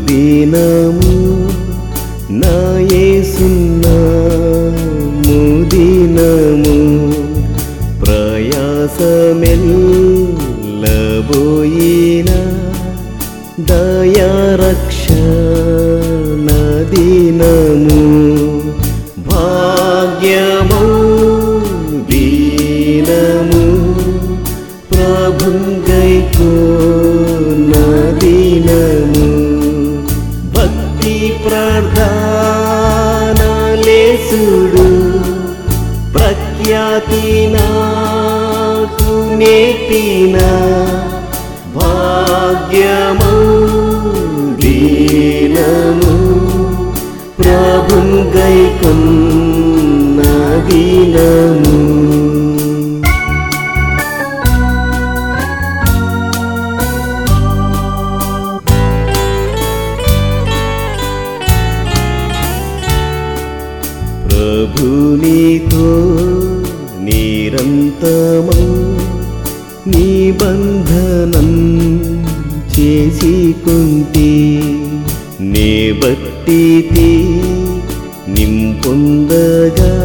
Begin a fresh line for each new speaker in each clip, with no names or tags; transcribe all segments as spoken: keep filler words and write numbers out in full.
ముదినము నా యేసున్నాము దినము ప్రయాసమెల్లబోయిన దయారక్షణ దినము భాగ్యము దినము ప్రభున్ గైకొన్న దినము భక్తి ప్రార్థనలేసుడు ప్రఖ్యాతి నాకు నేర్పిన భాగ్యము దినము ప్రభున్ గైకొన్న దినము ప్రభునితో నిరంతరము నిబంధనం చేసికుంటి నే బట్టితి నింపొందగా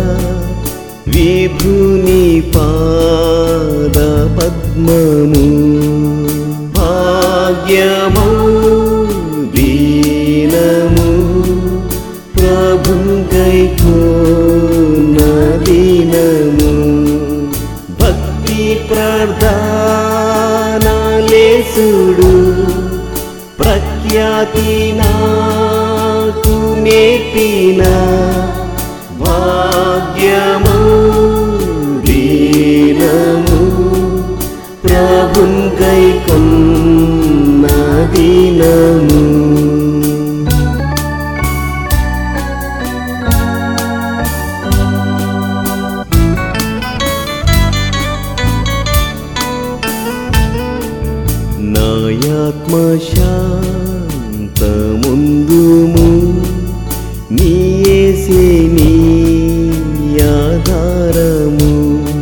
విభుని పాద పద్మము భాగ్యము దీనము ప్రభున్ గైకొన్న దినము భక్తి ప్రార్థనలేసుడు ప్రఖ్యాతి నాకు నేర్పిన భాగ్యము దీనము ప్రభున్ గైకొన్న దినము నాయాత్మ శాంతముందుము నీ యేసే నీ ఆధారము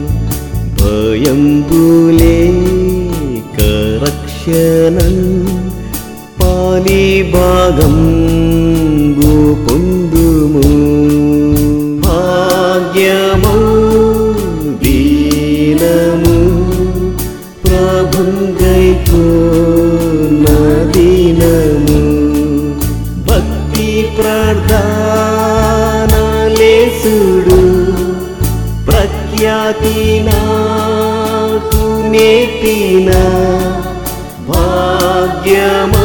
భయంబులేక రక్షణన్ పాలి భాగంబు పొందుము భాగ్యము దీనము ప్రభున్ గైకొన్న దినము భక్తి ప్రార్థనలేసుడు ప్రఖ్యాతి నాకు నేర్పిన భాగ్యము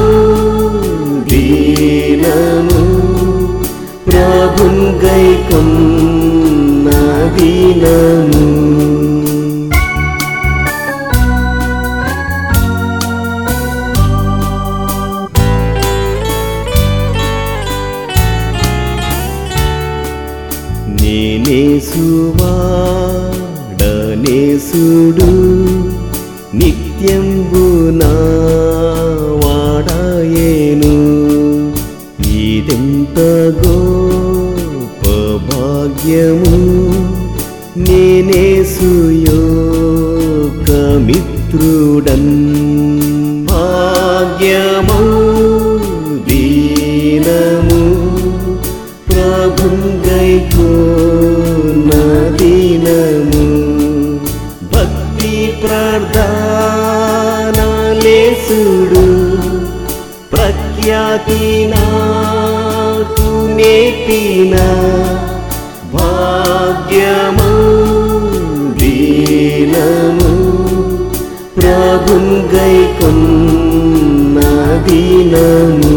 దీనము ప్రభున్ గైకొన్న దినము నేనేసువాడనేసుడు నిత్యంబు నా వాడాయేను ఇదెంత గొప్ప భాగ్యము నేనేసు యొక్క మిత్రుడన్ భాగ్యము దీనము ప్రభున్ గైకొన్న దినము భక్తి ప్రార్థనలేసుడు ప్రఖ్యాతి నాకు నేర్పిన భాగ్యము దీనము ప్రభున్ గైకొన్న దినము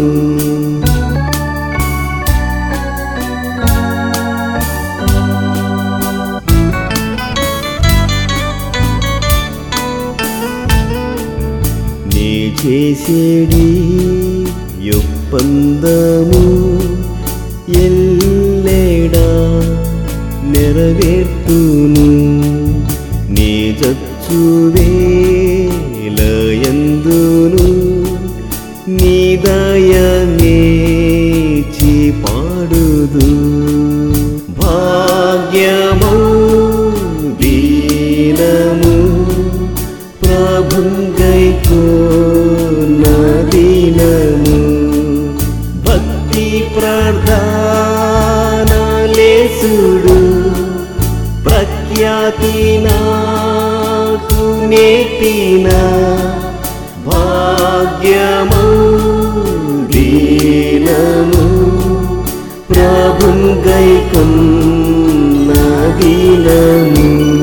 చేసేడి ఒప్పందము ఎల్లేడా నెరవేర్తును నీ జచ్చు వేలయందును నీ దయనేచి పాడుదు భాగ్యము దీనము ప్రభున్ గైకొన్న దినము సంగతి నాకు నేర్పిన భాగ్యము దీనము ప్రభున్ గైకొన్న దినము